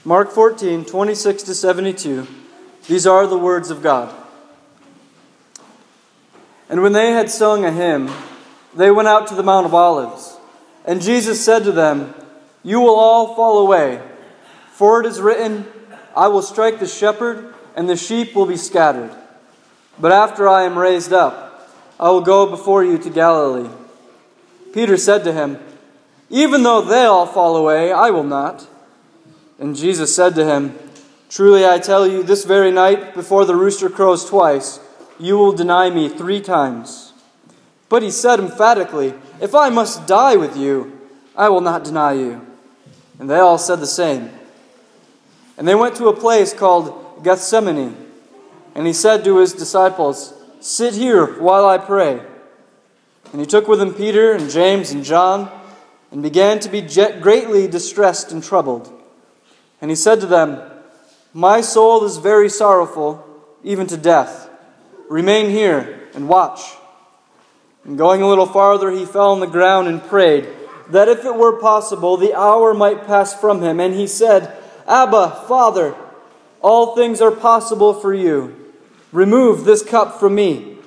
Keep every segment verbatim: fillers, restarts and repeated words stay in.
Mark fourteen, twenty-six to seventy-two. These are the words of God. And when they had sung a hymn, they went out to the Mount of Olives. And Jesus said to them, "You will all fall away, for it is written, I will strike the shepherd, and the sheep will be scattered. But after I am raised up, I will go before you to Galilee." Peter said to him, "Even though they all fall away, I will not." And Jesus said to him, "Truly I tell you, this very night, before the rooster crows twice, you will deny me three times." But he said emphatically, "If I must die with you, I will not deny you." And they all said the same. And they went to a place called Gethsemane. And he said to his disciples, "Sit here while I pray." And he took with him Peter and James and John, and began to be greatly distressed and troubled. And he said to them, "My soul is very sorrowful, even to death. Remain here and watch." And going a little farther, he fell on the ground and prayed, that if it were possible, the hour might pass from him. And he said, "Abba, Father, all things are possible for you. Remove this cup from me.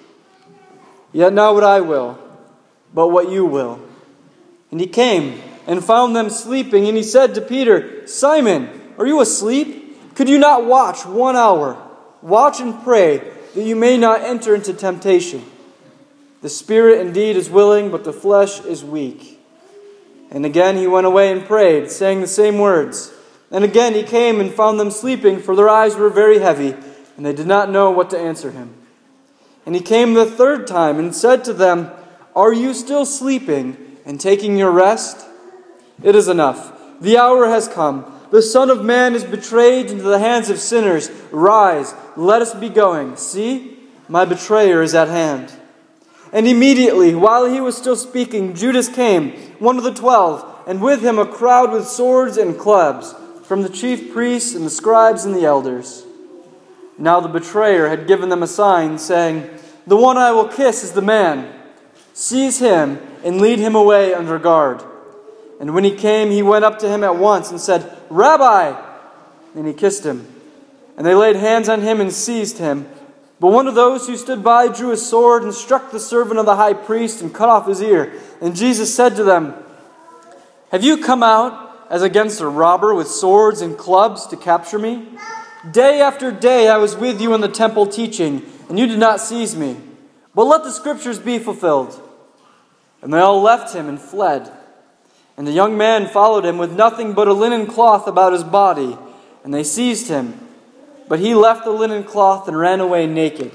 Yet not what I will, but what you will." And he came and found them sleeping. And he said to Peter, "Simon, are you asleep? Could you not watch one hour? Watch and pray, that you may not enter into temptation. The spirit indeed is willing, but the flesh is weak." And again he went away and prayed, saying the same words. And again he came and found them sleeping, for their eyes were very heavy, and they did not know what to answer him. And he came the third time and said to them, "Are you still sleeping and taking your rest? It is enough. The hour has come. The Son of Man is betrayed into the hands of sinners. Rise, let us be going. See, my betrayer is at hand." And immediately, while he was still speaking, Judas came, one of the twelve, and with him a crowd with swords and clubs, from the chief priests and the scribes and the elders. Now the betrayer had given them a sign, saying, "The one I will kiss is the man. Seize him and lead him away under guard." And when he came, he went up to him at once and said, "Rabbi!" And he kissed him. And they laid hands on him and seized him. But one of those who stood by drew a sword and struck the servant of the high priest and cut off his ear. And Jesus said to them, "Have you come out as against a robber with swords and clubs to capture me? Day after day I was with you in the temple teaching, and you did not seize me. But let the scriptures be fulfilled." And they all left him and fled. And the young man followed him with nothing but a linen cloth about his body, and they seized him. But he left the linen cloth and ran away naked.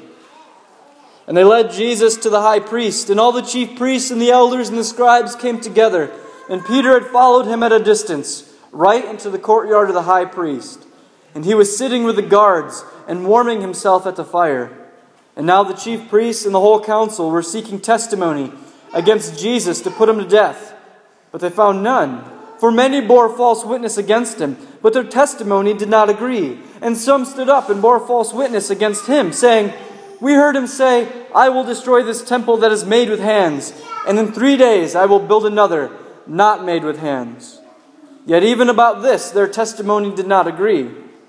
And they led Jesus to the high priest, and all the chief priests and the elders and the scribes came together. And Peter had followed him at a distance, right into the courtyard of the high priest. And he was sitting with the guards and warming himself at the fire. And now the chief priests and the whole council were seeking testimony against Jesus to put him to death. But they found none, for many bore false witness against him, but their testimony did not agree. And some stood up and bore false witness against him, saying, "We heard him say, 'I will destroy this temple that is made with hands, and in three days I will build another, not made with hands.' Yet even about this their testimony did not agree."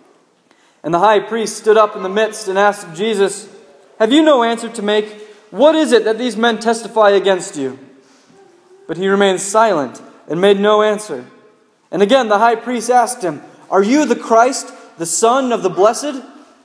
And the high priest stood up in the midst and asked Jesus, "Have you no answer to make? What is it that these men testify against you?" But he remained silent and made no answer. And again the high priest asked him, "Are you the Christ, the Son of the Blessed?"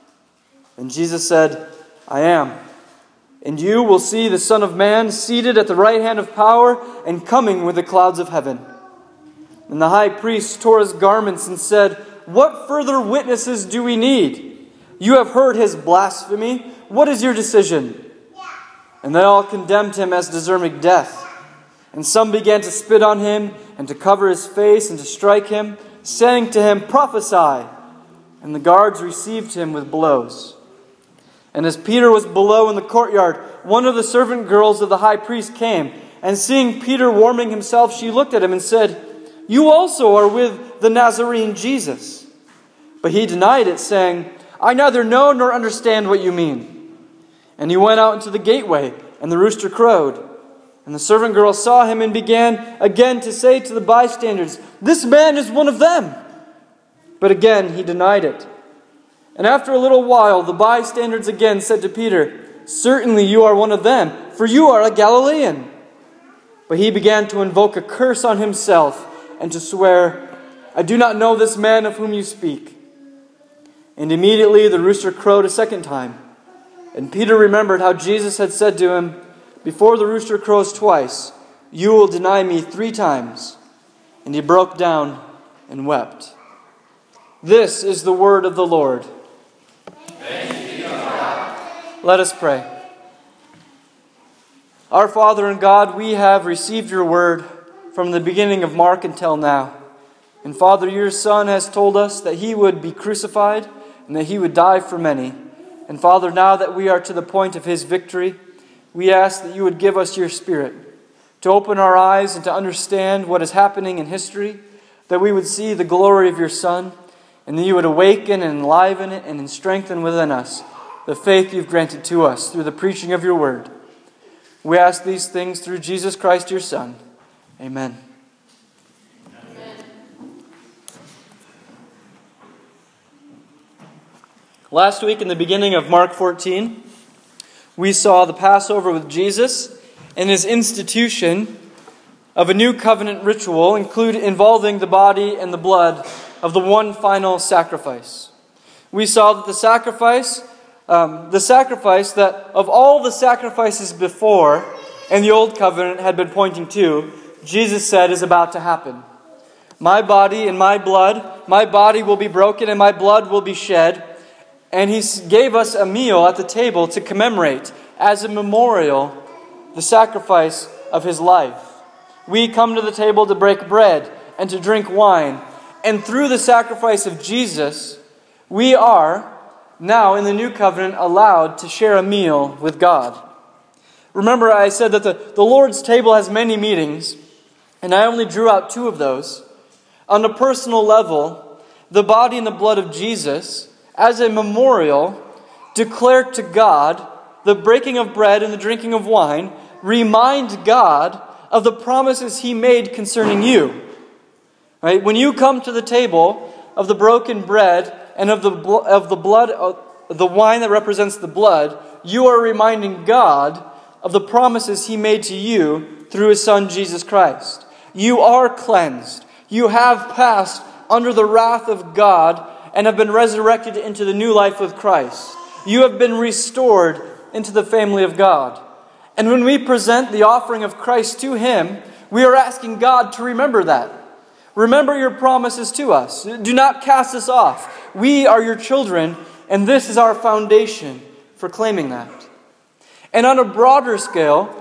And Jesus said, "I am. And you will see the Son of Man seated at the right hand of power and coming with the clouds of heaven." And the high priest tore his garments and said, "What further witnesses do we need? You have heard his blasphemy. What is your decision?" And they all condemned him as deserving death. And some began to spit on him and to cover his face and to strike him, saying to him, "Prophesy." And the guards received him with blows. And as Peter was below in the courtyard, one of the servant girls of the high priest came, and seeing Peter warming himself, she looked at him and said, "You also are with the Nazarene Jesus." But he denied it, saying, "I neither know nor understand what you mean." And he went out into the gateway, and the rooster crowed. And the servant girl saw him and began again to say to the bystanders, "This man is one of them." But again he denied it. And after a little while, the bystanders again said to Peter, "Certainly you are one of them, for you are a Galilean." But he began to invoke a curse on himself and to swear, "I do not know this man of whom you speak." And immediately the rooster crowed a second time. And Peter remembered how Jesus had said to him, "Before the rooster crows twice, you will deny me three times." And he broke down and wept. This is the word of the Lord. Thanks be to God. Let us pray. Our Father and God, we have received your word from the beginning of Mark until now. And Father, your Son has told us that he would be crucified and that he would die for many. And Father, now that we are to the point of his victory, we ask that you would give us your Spirit to open our eyes and to understand what is happening in history, that we would see the glory of your Son, and that you would awaken and enliven it and strengthen within us the faith you've granted to us through the preaching of your word. We ask these things through Jesus Christ, your Son. Amen. Amen. Last week in the beginning of Mark fourteen, we saw the Passover with Jesus and his institution of a new covenant ritual include, involving the body and the blood of the one final sacrifice. We saw that the sacrifice, um, the sacrifice that of all the sacrifices before and the old covenant had been pointing to, Jesus said is about to happen. My body and my blood, my body will be broken and my blood will be shed. And he gave us a meal at the table to commemorate as a memorial the sacrifice of his life. We come to the table to break bread and to drink wine. And through the sacrifice of Jesus, we are now in the new covenant allowed to share a meal with God. Remember, I said that the, the Lord's table has many meanings, and I only drew out two of those. On a personal level, the body and the blood of Jesus, as a memorial, declare to God the breaking of bread and the drinking of wine, remind God of the promises he made concerning you. Right? When you come to the table of the broken bread and of the of the blood, of the wine that represents the blood, you are reminding God of the promises he made to you through his Son Jesus Christ. You are cleansed. You have passed under the wrath of God and have been resurrected into the new life with Christ. You have been restored into the family of God. And when we present the offering of Christ to him, we are asking God to remember that. Remember your promises to us. Do not cast us off. We are your children, and this is our foundation for claiming that. And on a broader scale,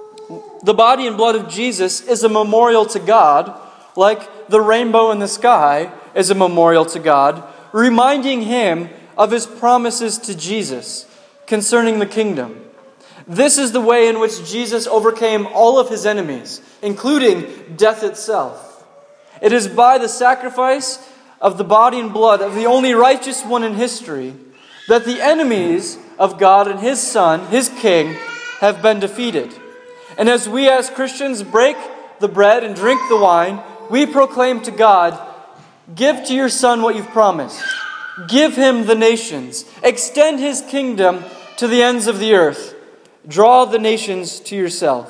the body and blood of Jesus is a memorial to God, like the rainbow in the sky is a memorial to God, reminding him of his promises to Jesus concerning the kingdom. This is the way in which Jesus overcame all of his enemies, including death itself. It is by the sacrifice of the body and blood of the only righteous one in history that the enemies of God and his Son, his King, have been defeated. And as we as Christians break the bread and drink the wine, we proclaim to God, give to your Son what you've promised. Give him the nations. Extend his kingdom to the ends of the earth. Draw the nations to yourself.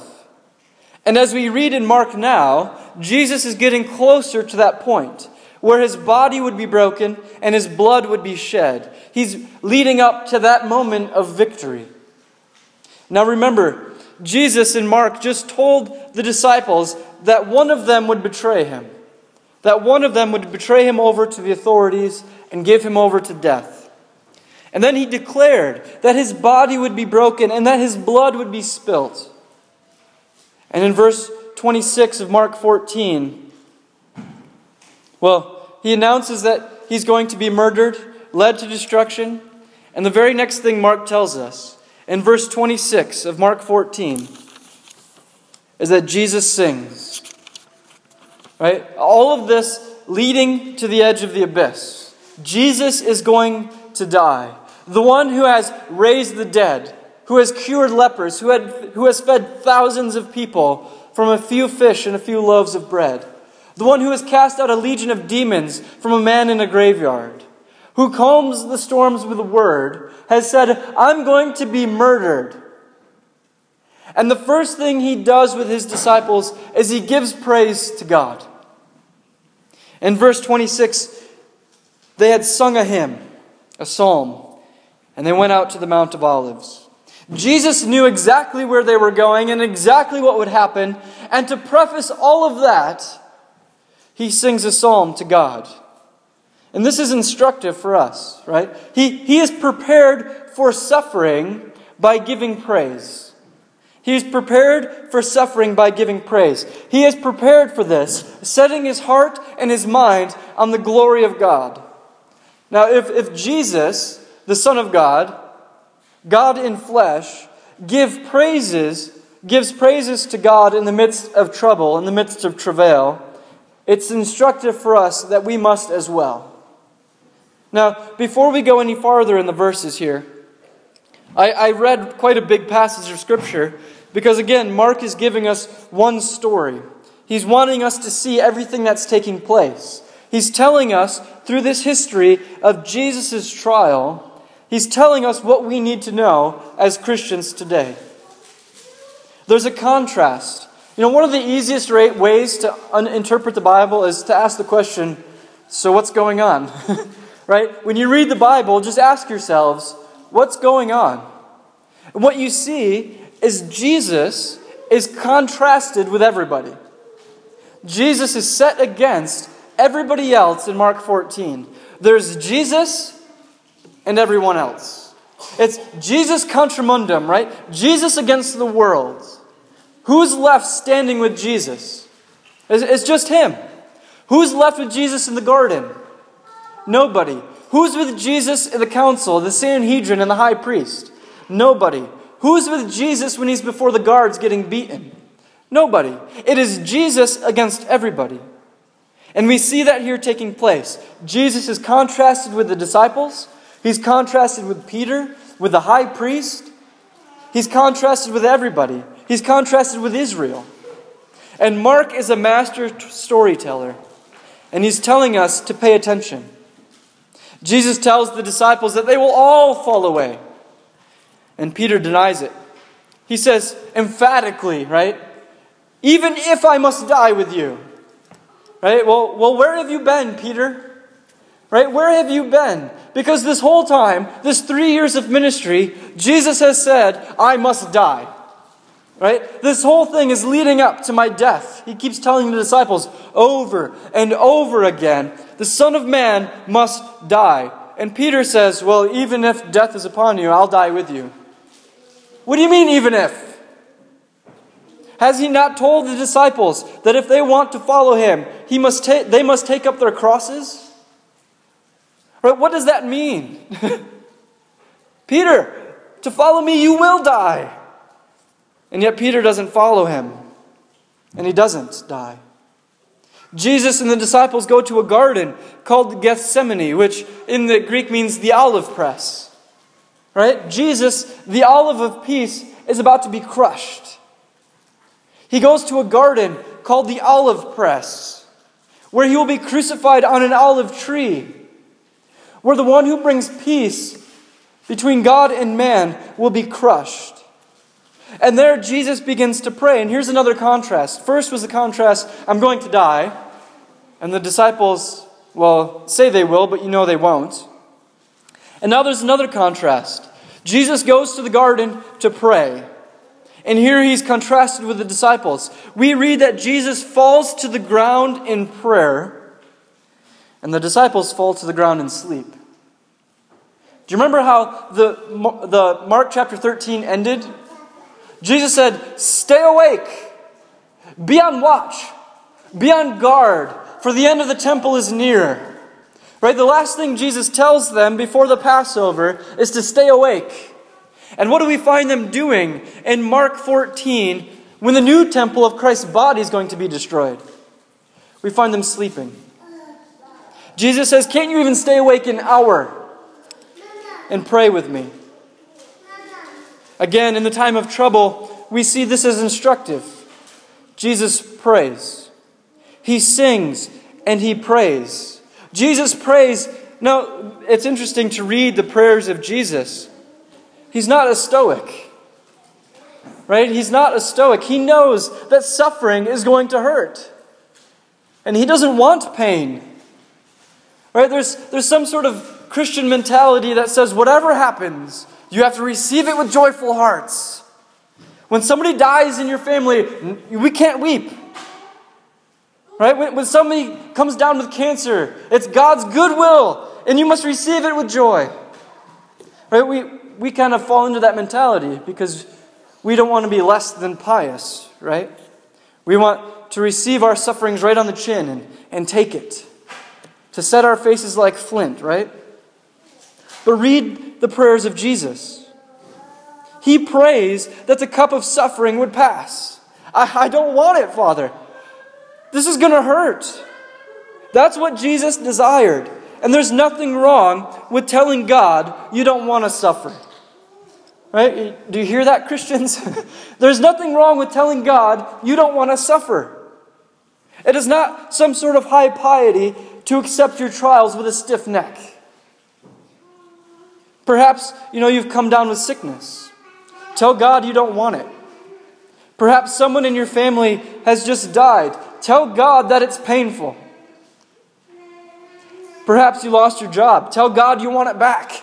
And as we read in Mark now, Jesus is getting closer to that point where his body would be broken and his blood would be shed. He's leading up to that moment of victory. Now remember, Jesus in Mark just told the disciples that one of them would betray him. That one of them would betray him over to the authorities and give him over to death. And then he declared that his body would be broken and that his blood would be spilt. And in verse twenty-six of Mark fourteen, well, he announces that he's going to be murdered, led to destruction. And the very next thing Mark tells us, in verse twenty-six of Mark fourteen, is that Jesus sings. Right? All of this leading to the edge of the abyss. Jesus is going to die. The one who has raised the dead, who has cured lepers, who, had, who has fed thousands of people from a few fish and a few loaves of bread. the one who has cast out a legion of demons from a man in a graveyard, who calms the storms with a word, has said, I'm going to be murdered. And the first thing he does with his disciples is he gives praise to God. In verse twenty-six, they had sung a hymn, a psalm, and they went out to the Mount of Olives. Jesus knew exactly where they were going and exactly what would happen. And to preface all of that, he sings a psalm to God. And this is instructive for us, right? He, he is prepared for suffering by giving praise. He is prepared for suffering by giving praise. He is prepared for this, setting his heart and his mind on the glory of God. Now, if, if Jesus, the Son of God, God in flesh, give praises, gives praises to God in the midst of trouble, in the midst of travail, it's instructive for us that we must as well. Now, before we go any farther in the verses here, I, I read quite a big passage of Scripture because, again, Mark is giving us one story. He's wanting us to see everything that's taking place. He's telling us, through this history of Jesus' trial, he's telling us what we need to know as Christians today. There's a contrast. You know, one of the easiest ways to un- interpret the Bible is to ask the question, so what's going on? Right? When you read the Bible, just ask yourselves, what's going on? And what you see is Jesus is contrasted with everybody. Jesus is set against everybody else in Mark fourteen. There's Jesus and everyone else. It's Jesus contra mundum, right? Jesus against the world. Who's left standing with Jesus? It's just him. Who's left with Jesus in the garden? Nobody. Who's with Jesus in the council, the Sanhedrin, and the high priest? Nobody. Who's with Jesus when he's before the guards getting beaten? Nobody. It is Jesus against everybody. And we see that here taking place. Jesus is contrasted with the disciples. He's contrasted with Peter, with the high priest. He's contrasted with everybody. He's contrasted with Israel. And Mark is a master t- storyteller. And he's telling us to pay attention. Jesus tells the disciples that they will all fall away. And Peter denies it. He says emphatically, right? Even if I must die with you. Right? Well, well, where have you been, Peter? Right? Where have you been? Because this whole time, this three years of ministry, Jesus has said, I must die. Right? This whole thing is leading up to my death. He keeps telling the disciples over and over again, the Son of Man must die. And Peter says, well, even if death is upon you, I'll die with you. What do you mean, even if? Has he not told the disciples that if they want to follow him, he must ta- they must take up their crosses? Right? What does that mean? Peter, to follow me, you will die. And yet Peter doesn't follow him. And he doesn't die. Jesus and the disciples go to a garden called Gethsemane, which in the Greek means the olive press. Right? Jesus, the olive of peace, is about to be crushed. He goes to a garden called the olive press, where he will be crucified on an olive tree, where the one who brings peace between God and man will be crushed. And there Jesus begins to pray. And here's another contrast. First was the contrast, I'm going to die. And the disciples, well, say they will, but you know they won't. And now there's another contrast. Jesus goes to the garden to pray. And here he's contrasted with the disciples. We read that Jesus falls to the ground in prayer, and the disciples fall to the ground in sleep. Do you remember how the, the Mark chapter thirteen ended? Jesus said, stay awake, be on watch, be on guard, for the end of the temple is near. Right? The last thing Jesus tells them before the Passover is to stay awake. And what do we find them doing in Mark fourteen when the new temple of Christ's body is going to be destroyed? We find them sleeping. Jesus says, can't you even stay awake an hour and pray with me? Again, in the time of trouble, we see this as instructive. Jesus prays. He sings and he prays. Jesus prays. Now, it's interesting to read the prayers of Jesus. He's not a stoic, right? He's not a stoic. He knows that suffering is going to hurt. And he doesn't want pain. Right? There's, there's some sort of Christian mentality that says whatever happens, you have to receive it with joyful hearts. When somebody dies in your family, we can't weep. Right? When, when somebody comes down with cancer, it's God's goodwill, and you must receive it with joy. Right? We, we kind of fall into that mentality because we don't want to be less than pious, right? We want to receive our sufferings right on the chin and, and take it. To set our faces like flint, right? But read the prayers of Jesus. He prays that the cup of suffering would pass. I, I don't want it, Father. This is going to hurt. That's what Jesus desired. And there's nothing wrong with telling God you don't want to suffer. Right? Do you hear that, Christians? There's nothing wrong with telling God you don't want to suffer. It is not some sort of high piety to accept your trials with a stiff neck. Perhaps, you know, you've come down with sickness. Tell God you don't want it. Perhaps someone in your family has just died. Tell God that it's painful. Perhaps you lost your job. Tell God you want it back.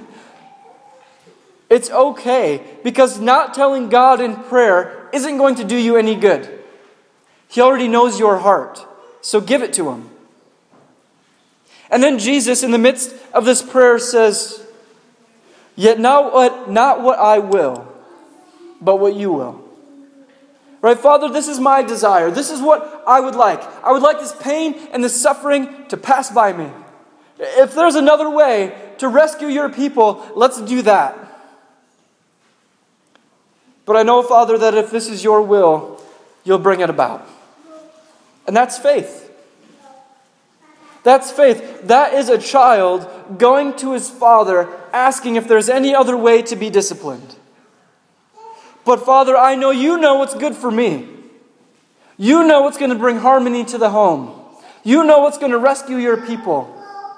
It's okay, because not telling God in prayer isn't going to do you any good. He already knows your heart, so give it to Him. And then Jesus, in the midst of this prayer, says, "Yet not what, not what I will, but what you will." Right, Father, this is my desire. This is what I would like. I would like this pain and this suffering to pass by me. If there's another way to rescue your people, let's do that. But I know, Father, that if this is your will, you'll bring it about. And that's faith. That's faith. That is a child going to his father, asking if there's any other way to be disciplined. But Father, I know you know what's good for me. You know what's going to bring harmony to the home. You know what's going to rescue your people.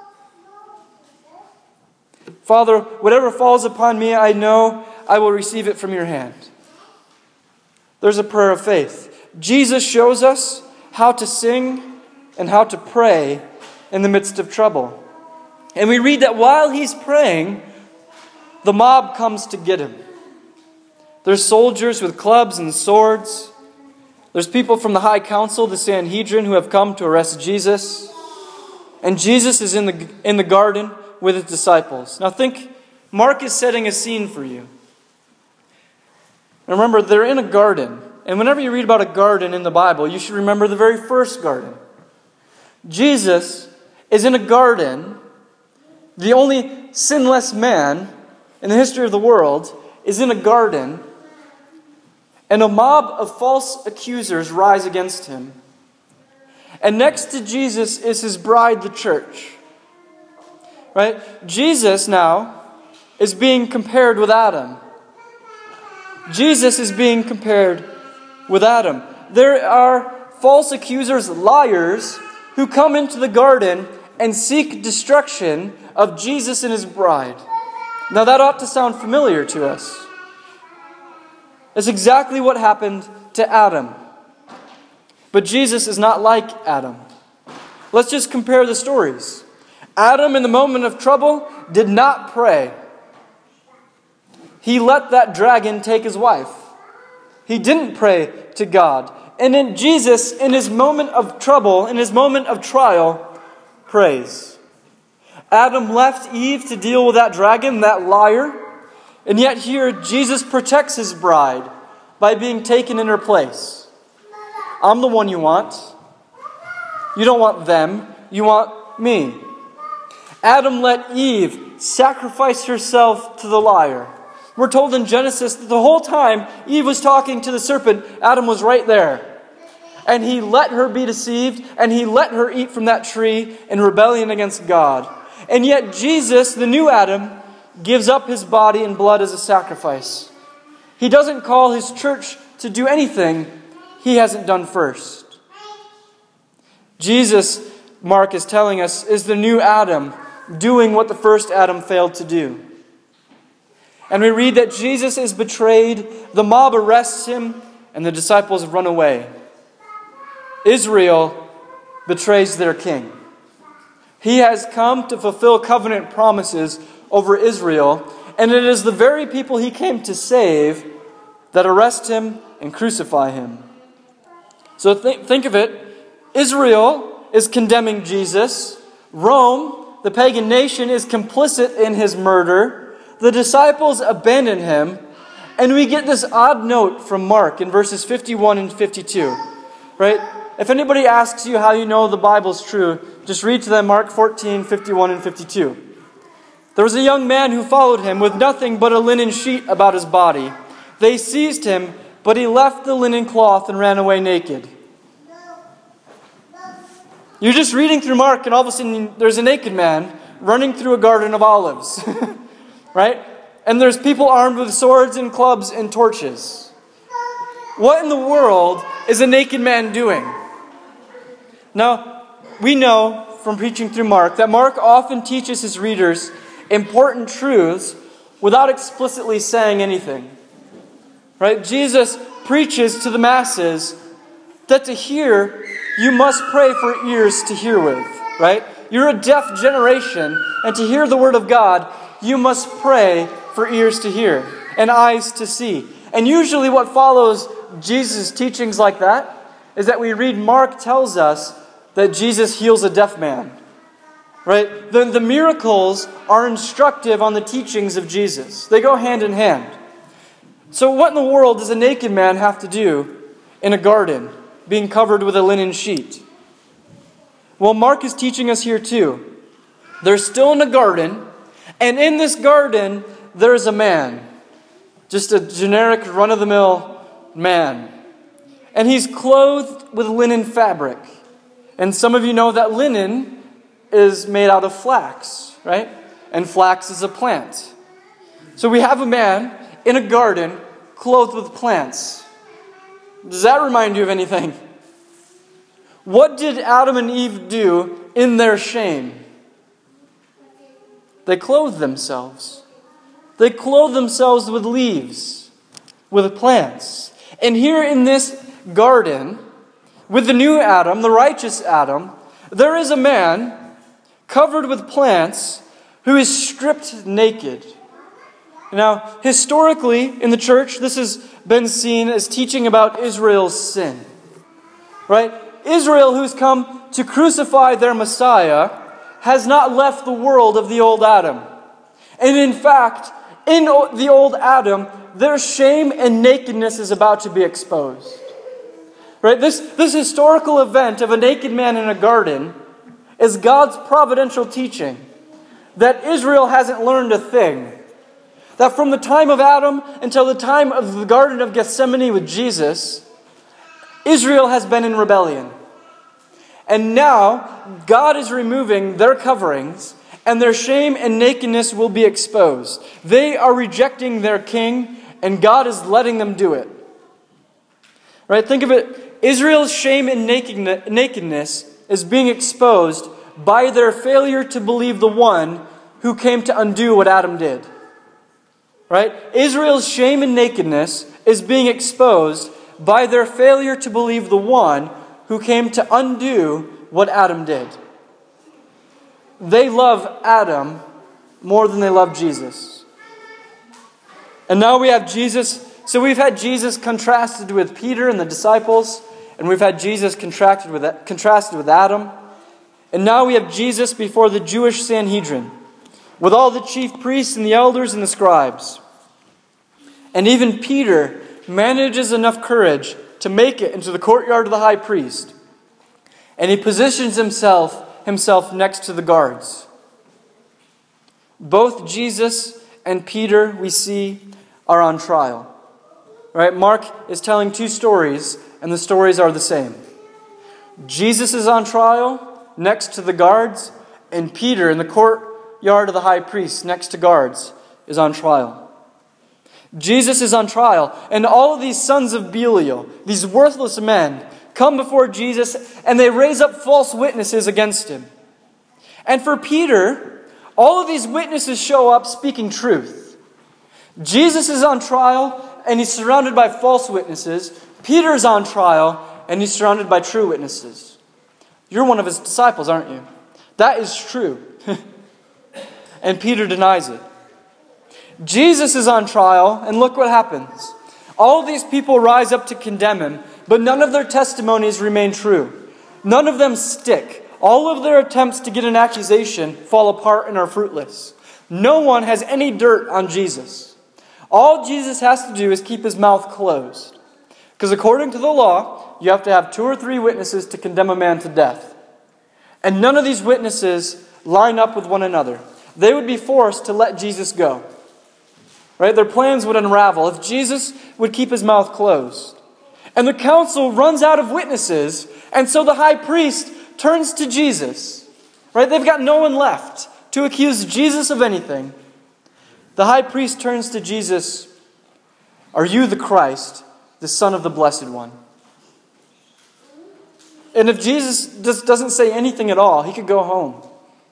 Father, whatever falls upon me, I know I will receive it from your hand. There's a prayer of faith. Jesus shows us how to sing and how to pray in the midst of trouble. And we read that while he's praying, the mob comes to get him. There's soldiers with clubs and swords. There's people from the high council, the Sanhedrin, who have come to arrest Jesus. And Jesus is in the, in the garden with his disciples. Now think, Mark is setting a scene for you. Remember, they're in a garden. And whenever you read about a garden in the Bible, you should remember the very first garden. Jesus is in a garden. The only sinless man in the history of the world is in a garden. And a mob of false accusers rise against him. And next to Jesus is his bride, the church. Right? Jesus now is being compared with Adam. Jesus is being compared with Adam. There are false accusers, liars, who come into the garden and seek destruction of Jesus and his bride. Now that ought to sound familiar to us. It's exactly what happened to Adam. But Jesus is not like Adam. Let's just compare the stories. Adam, in the moment of trouble, did not pray. He let that dragon take his wife. He didn't pray to God. And then Jesus, in his moment of trouble, in his moment of trial, prays. Adam left Eve to deal with that dragon, that liar. And yet here, Jesus protects his bride by being taken in her place. I'm the one you want. You don't want them. You want me. Adam let Eve sacrifice herself to the liar. We're told in Genesis that the whole time Eve was talking to the serpent, Adam was right there. And he let her be deceived, and he let her eat from that tree in rebellion against God. And yet Jesus, the new Adam, gives up his body and blood as a sacrifice. He doesn't call his church to do anything he hasn't done first. Jesus, Mark is telling us, is the new Adam, doing what the first Adam failed to do. And we read that Jesus is betrayed, the mob arrests him, and the disciples run away. Israel betrays their king. He has come to fulfill covenant promises over Israel, and it is the very people he came to save that arrest him and crucify him. So th- think of it. Israel is condemning Jesus. Rome, the pagan nation, is complicit in his murder. The disciples abandon him. And we get this odd note from Mark in verses fifty-one and fifty-two. Right? If anybody asks you how you know the Bible's true, just read to them Mark fourteen, fifty-one and fifty-two. There was a young man who followed him with nothing but a linen sheet about his body. They seized him, but he left the linen cloth and ran away naked. You're just reading through Mark, and all of a sudden there's a naked man running through a garden of olives. Right? And there's people armed with swords and clubs and torches. What in the world is a naked man doing? Now, we know from preaching through Mark that Mark often teaches his readers important truths without explicitly saying anything. Right? Jesus preaches to the masses that to hear, you must pray for ears to hear with. Right? You're a deaf generation, and to hear the word of God, you must pray for ears to hear and eyes to see. And usually what follows Jesus' teachings like that is that we read Mark tells us that Jesus heals a deaf man. Right? The, the miracles are instructive on the teachings of Jesus. They go hand in hand. So what in the world does a naked man have to do in a garden, being covered with a linen sheet? Well, Mark is teaching us here too. They're still in a garden, and in this garden, there's a man. Just a generic run-of-the-mill man. And he's clothed with linen fabric. And some of you know that linen is made out of flax, right? And flax is a plant. So we have a man in a garden clothed with plants. Does that remind you of anything? What did Adam and Eve do in their shame? They clothed themselves. They clothed themselves with leaves, with plants. And here in this garden, with the new Adam, the righteous Adam, there is a man covered with plants who is stripped naked. Now, historically in the church, this has been seen as teaching about Israel's sin. Right? Israel, who's come to crucify their Messiah, has not left the world of the old Adam. And in fact, in the old Adam, their shame and nakedness is about to be exposed. Right? This, this historical event of a naked man in a garden is God's providential teaching that Israel hasn't learned a thing. That from the time of Adam until the time of the Garden of Gethsemane with Jesus, Israel has been in rebellion. And now, God is removing their coverings, and their shame and nakedness will be exposed. They are rejecting their king, and God is letting them do it. Right? Think of it. Israel's shame and nakedness is being exposed by their failure to believe the one who came to undo what Adam did. Right? Israel's shame and nakedness is being exposed by their failure to believe the one who came to undo what Adam did. They love Adam more than they love Jesus. And now we have Jesus. So we've had Jesus contrasted with Peter and the disciples, and we've had Jesus contrasted with, contrasted with Adam. And now we have Jesus before the Jewish Sanhedrin, with all the chief priests and the elders and the scribes. And even Peter manages enough courage to make it into the courtyard of the high priest. And he positions himself, himself next to the guards. Both Jesus and Peter, we see, are on trial. Right? Mark is telling two stories, and the stories are the same. Jesus is on trial next to the guards, and Peter in the courtyard of the high priest next to guards is on trial. Jesus is on trial, and all of these sons of Belial, these worthless men, come before Jesus, and they raise up false witnesses against him. And for Peter, all of these witnesses show up speaking truth. Jesus is on trial, and he's surrounded by false witnesses. Peter is on trial, and he's surrounded by true witnesses. You're one of his disciples, aren't you? That is true. And Peter denies it. Jesus is on trial, and look what happens. All of these people rise up to condemn him, but none of their testimonies remain true. None of them stick. All of their attempts to get an accusation fall apart and are fruitless. No one has any dirt on Jesus. All Jesus has to do is keep his mouth closed. Because according to the law, you have to have two or three witnesses to condemn a man to death. And none of these witnesses line up with one another. They would be forced to let Jesus go. Right? Their plans would unravel if Jesus would keep his mouth closed. And the council runs out of witnesses, and so the high priest turns to Jesus. Right? They've got no one left to accuse Jesus of anything. The high priest turns to Jesus. Are you the Christ, the Son of the Blessed One? And if Jesus just doesn't say anything at all, he could go home.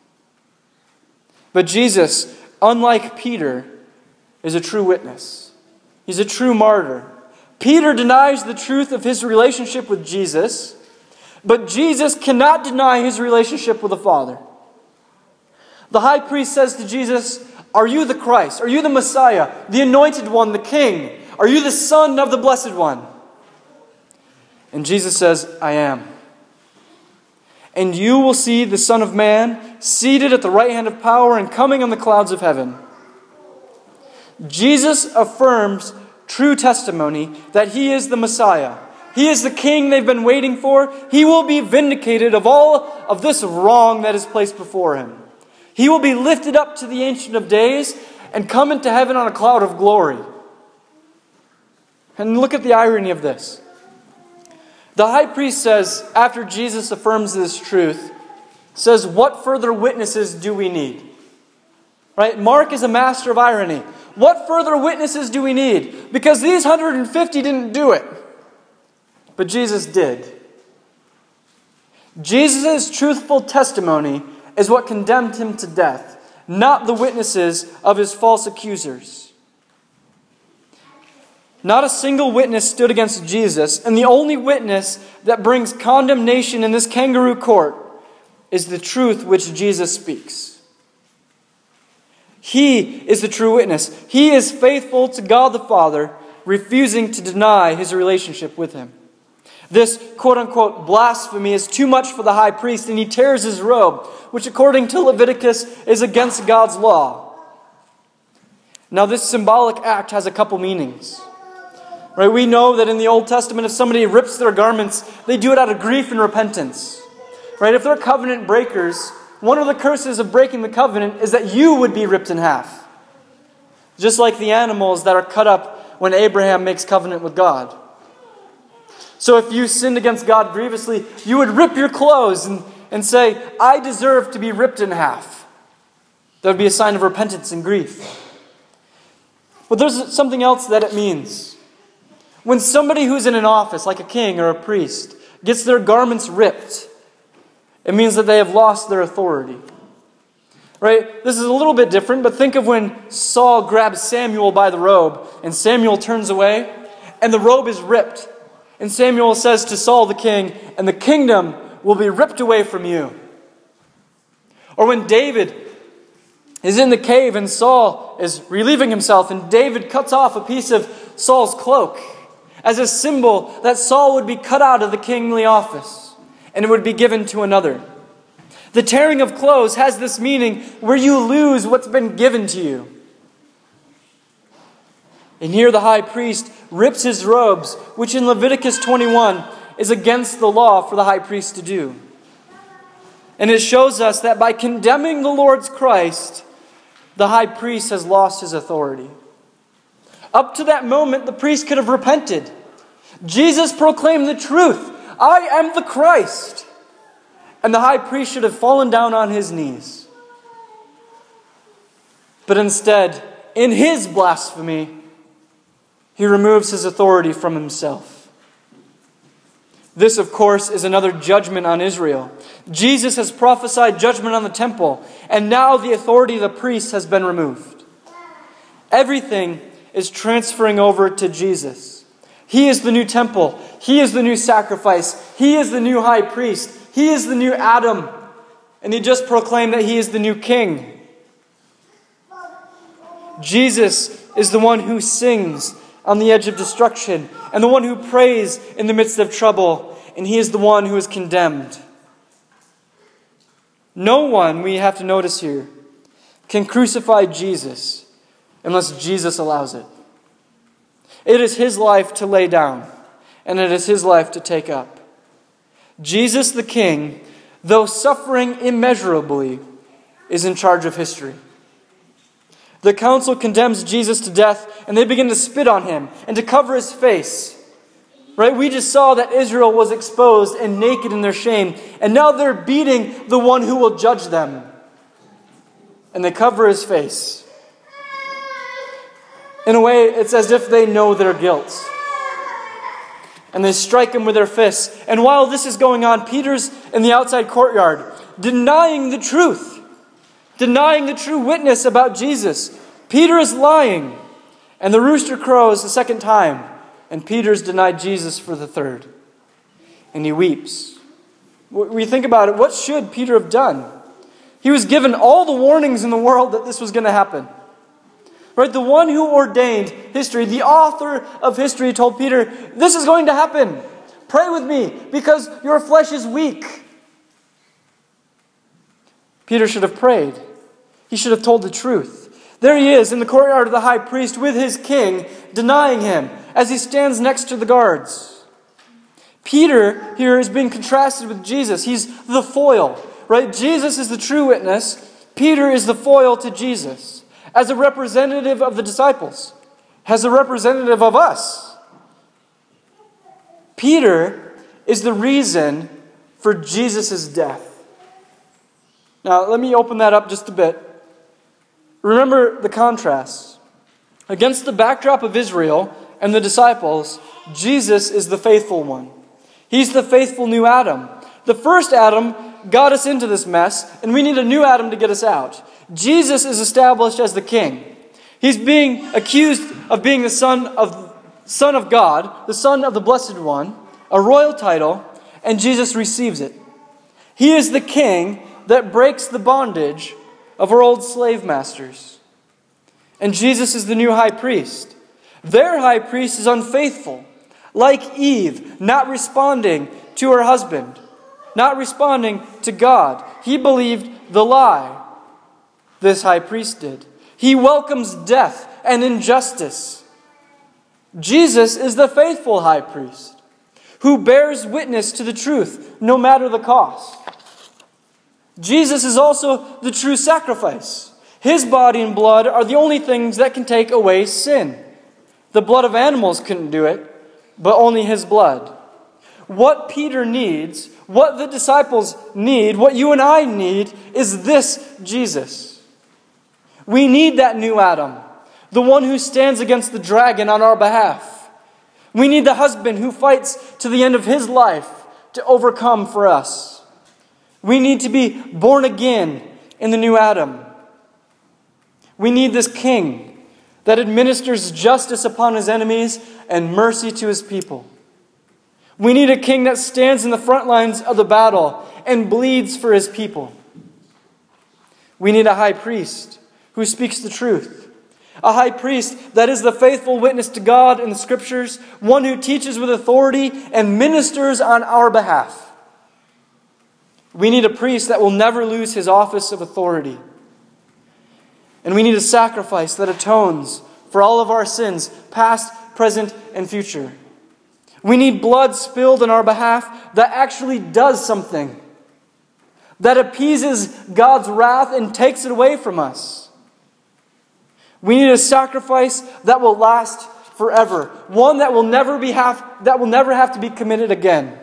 But Jesus, unlike Peter, is a true witness. He's a true martyr. Peter denies the truth of his relationship with Jesus, but Jesus cannot deny his relationship with the Father. The high priest says to Jesus, are you the Christ? Are you the Messiah, the anointed one, the King? Are you the Son of the Blessed One? And Jesus says, I am. And you will see the Son of Man seated at the right hand of power and coming on the clouds of heaven. Jesus affirms true testimony that he is the Messiah. He is the King they've been waiting for. He will be vindicated of all of this wrong that is placed before him. He will be lifted up to the Ancient of Days and come into heaven on a cloud of glory. And look at the irony of this. The high priest says, after Jesus affirms this truth, says, what further witnesses do we need? Right? Mark is a master of irony. What further witnesses do we need? Because these one hundred fifty didn't do it. But Jesus did. Jesus' truthful testimony is what condemned him to death, not the witnesses of his false accusers. Not a single witness stood against Jesus, and the only witness that brings condemnation in this kangaroo court is the truth which Jesus speaks. He is the true witness. He is faithful to God the Father, refusing to deny his relationship with him. This quote-unquote blasphemy is too much for the high priest, and he tears his robe, which according to Leviticus is against God's law. Now this symbolic act has a couple meanings. Right? We know that in the Old Testament, if somebody rips their garments, they do it out of grief and repentance. Right? If they're covenant breakers, one of the curses of breaking the covenant is that you would be ripped in half. Just like the animals that are cut up when Abraham makes covenant with God. So if you sinned against God grievously, you would rip your clothes and, and say, I deserve to be ripped in half. That would be a sign of repentance and grief. But there's something else that it means. When somebody who's in an office, like a king or a priest, gets their garments ripped, it means that they have lost their authority. Right? This is a little bit different, but think of when Saul grabs Samuel by the robe, and Samuel turns away, and the robe is ripped. And Samuel says to Saul the king, and the kingdom will be ripped away from you. Or when David is in the cave and Saul is relieving himself, and David cuts off a piece of Saul's cloak as a symbol that Saul would be cut out of the kingly office and it would be given to another. The tearing of clothes has this meaning where you lose what's been given to you. And here the high priest rips his robes, which in Leviticus twenty-one is against the law for the high priest to do. And it shows us that by condemning the Lord's Christ, the high priest has lost his authority. Up to that moment, the priest could have repented. Jesus proclaimed the truth. I am the Christ. And the high priest should have fallen down on his knees. But instead, in his blasphemy, he removes his authority from himself. This, of course, is another judgment on Israel. Jesus has prophesied judgment on the temple, and now the authority of the priests has been removed. Everything is transferring over to Jesus. He is the new temple. He is the new sacrifice. He is the new high priest. He is the new Adam. And he just proclaimed that he is the new king. Jesus is the one who sings on the edge of destruction, and the one who prays in the midst of trouble, and he is the one who is condemned. No one, we have to notice here, can crucify Jesus unless Jesus allows it. It is his life to lay down, and it is his life to take up. Jesus the King, though suffering immeasurably, is in charge of history. The council condemns Jesus to death, and they begin to spit on him and to cover his face. Right? We just saw that Israel was exposed and naked in their shame, and now they're beating the one who will judge them. And they cover his face. In a way, it's as if they know their guilt. And they strike him with their fists. And while this is going on, Peter's in the outside courtyard, denying the truth. Denying the true witness about Jesus. Peter is lying. And the rooster crows the second time. And Peter's denied Jesus for the third. And he weeps. When we think about it, what should Peter have done? He was given all the warnings in the world that this was going to happen. Right? The one who ordained history, the author of history, told Peter, this is going to happen. Pray with me because your flesh is weak. Peter should have prayed. He should have told the truth. There he is in the courtyard of the high priest with his king, denying him as he stands next to the guards. Peter here is being contrasted with Jesus. He's the foil, right? Jesus is the true witness. Peter is the foil to Jesus as a representative of the disciples, as a representative of us. Peter is the reason for Jesus' death. Now, let me open that up just a bit. Remember the contrast. Against the backdrop of Israel and the disciples, Jesus is the faithful one. He's the faithful new Adam. The first Adam got us into this mess, and we need a new Adam to get us out. Jesus is established as the king. He's being accused of being the son of, son of God, the Son of the Blessed One, a royal title, and Jesus receives it. He is the king that breaks the bondage of our old slave masters. And Jesus is the new high priest. Their high priest is unfaithful, like Eve, not responding to her husband, not responding to God. He believed the lie. This high priest did. He welcomes death and injustice. Jesus is the faithful high priest who bears witness to the truth no matter the cost. Jesus is also the true sacrifice. His body and blood are the only things that can take away sin. The blood of animals couldn't do it, but only his blood. What Peter needs, what the disciples need, what you and I need, is this Jesus. We need that new Adam, the one who stands against the dragon on our behalf. We need the husband who fights to the end of his life to overcome for us. We need to be born again in the new Adam. We need this king that administers justice upon his enemies and mercy to his people. We need a king that stands in the front lines of the battle and bleeds for his people. We need a high priest who speaks the truth. A high priest that is the faithful witness to God in the Scriptures, one who teaches with authority and ministers on our behalf. We need a priest that will never lose his office of authority. And we need a sacrifice that atones for all of our sins, past, present, and future. We need blood spilled on our behalf that actually does something, that appeases God's wrath and takes it away from us. We need a sacrifice that will last forever, one that will never be have, that will never have to be committed again.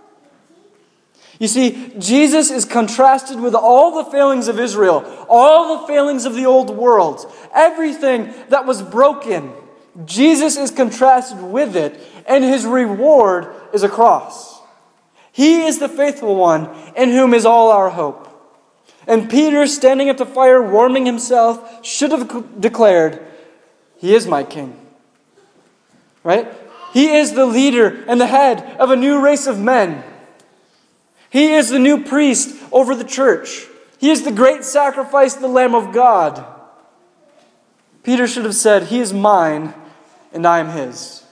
You see, Jesus is contrasted with all the failings of Israel, all the failings of the old world, everything that was broken. Jesus is contrasted with it, and his reward is a cross. He is the faithful one in whom is all our hope. And Peter, standing at the fire, warming himself, should have declared, He is my king. Right? He is the leader and the head of a new race of men. He is the new priest over the church. He is the great sacrifice, the Lamb of God. Peter should have said, He is mine and I am His.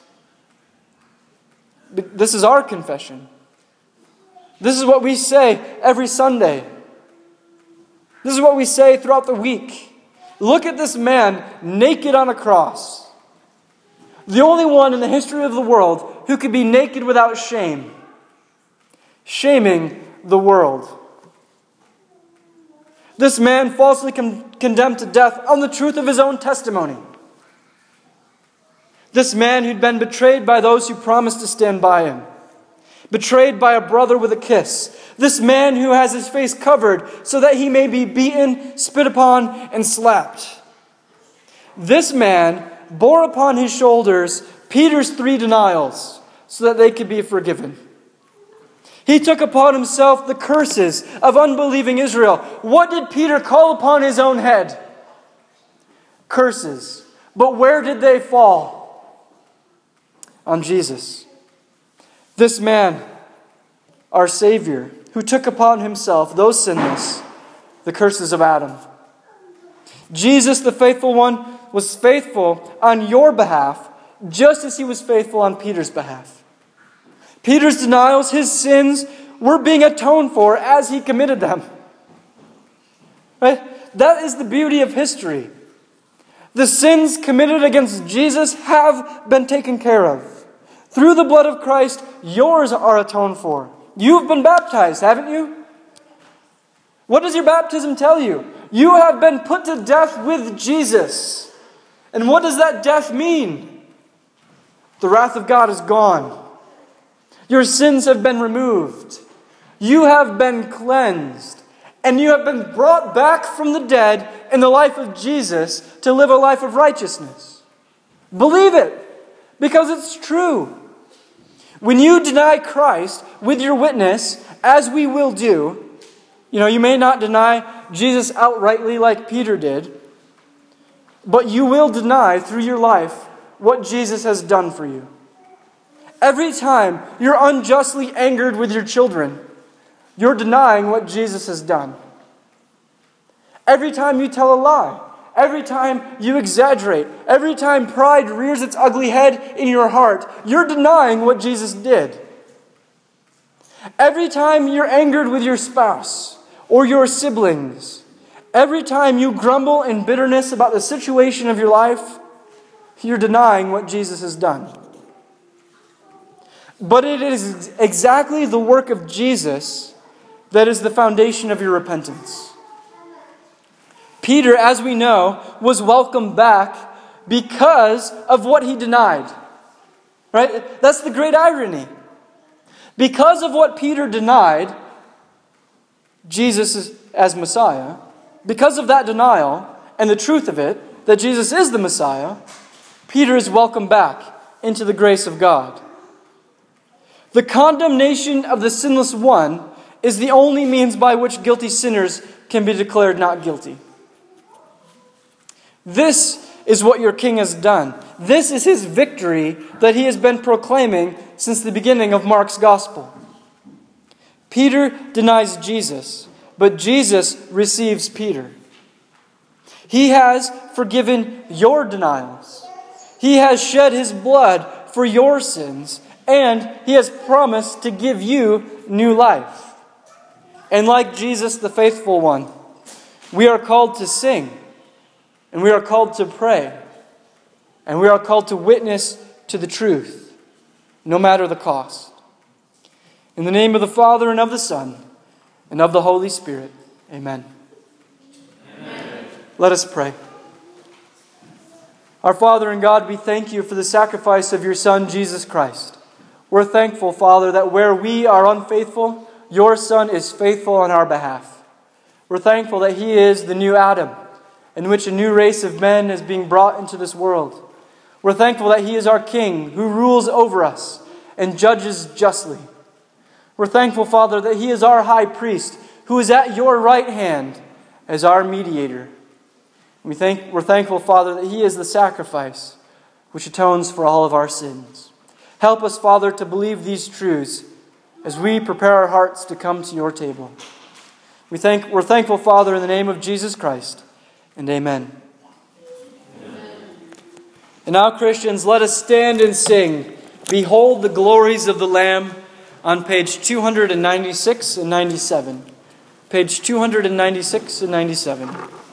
This is our confession. This is what we say every Sunday. This is what we say throughout the week. Look at this man naked on a cross. The only one in the history of the world who could be naked without shame. Shaming the world. This man falsely con- condemned to death on the truth of his own testimony. This man who'd been betrayed by those who promised to stand by him. Betrayed by a brother with a kiss. This man who has his face covered so that he may be beaten, spit upon, and slapped. This man bore upon his shoulders Peter's three denials so that they could be forgiven. He took upon himself the curses of unbelieving Israel. What did Peter call upon his own head? Curses. But where did they fall? On Jesus. This man, our Savior, who took upon himself, though sinless, the curses of Adam. Jesus, the faithful one, was faithful on your behalf, just as He was faithful on Peter's behalf. Peter's denials, his sins, were being atoned for as he committed them. Right? That is the beauty of history. The sins committed against Jesus have been taken care of. Through the blood of Christ, yours are atoned for. You've been baptized, haven't you? What does your baptism tell you? You have been put to death with Jesus. And what does that death mean? The wrath of God is gone. Your sins have been removed. You have been cleansed. And you have been brought back from the dead in the life of Jesus to live a life of righteousness. Believe it, because it's true. When you deny Christ with your witness, as we will do, you know, you may not deny Jesus outrightly like Peter did, but you will deny through your life what Jesus has done for you. Every time you're unjustly angered with your children, you're denying what Jesus has done. Every time you tell a lie, every time you exaggerate, every time pride rears its ugly head in your heart, you're denying what Jesus did. Every time you're angered with your spouse or your siblings, every time you grumble in bitterness about the situation of your life, you're denying what Jesus has done. But it is exactly the work of Jesus that is the foundation of your repentance. Peter, as we know, was welcomed back because of what he denied. Right? That's the great irony. Because of what Peter denied, Jesus as Messiah, because of that denial and the truth of it, that Jesus is the Messiah, Peter is welcomed back into the grace of God. The condemnation of the sinless one is the only means by which guilty sinners can be declared not guilty. This is what your King has done. This is His victory that He has been proclaiming since the beginning of Mark's Gospel. Peter denies Jesus, but Jesus receives Peter. He has forgiven your denials. He has shed His blood for your sins, and He has promised to give you new life. And like Jesus, the faithful one, we are called to sing, and we are called to pray, and we are called to witness to the truth, no matter the cost. In the name of the Father, and of the Son, and of the Holy Spirit, amen. Amen. Let us pray. Our Father and God, we thank You for the sacrifice of Your Son, Jesus Christ. We're thankful, Father, that where we are unfaithful, Your Son is faithful on our behalf. We're thankful that He is the new Adam, in which a new race of men is being brought into this world. We're thankful that He is our King, who rules over us and judges justly. We're thankful, Father, that He is our high priest, who is at your right hand as our mediator. We thank, we're thankful, Father, that He is the sacrifice which atones for all of our sins. Help us, Father, to believe these truths as we prepare our hearts to come to your table. We thank, we're thankful, Father, in the name of Jesus Christ, and amen. Amen. And now, Christians, let us stand and sing, "Behold the Glories of the Lamb," on page two ninety-six and ninety-seven. Page two ninety-six and ninety-seven.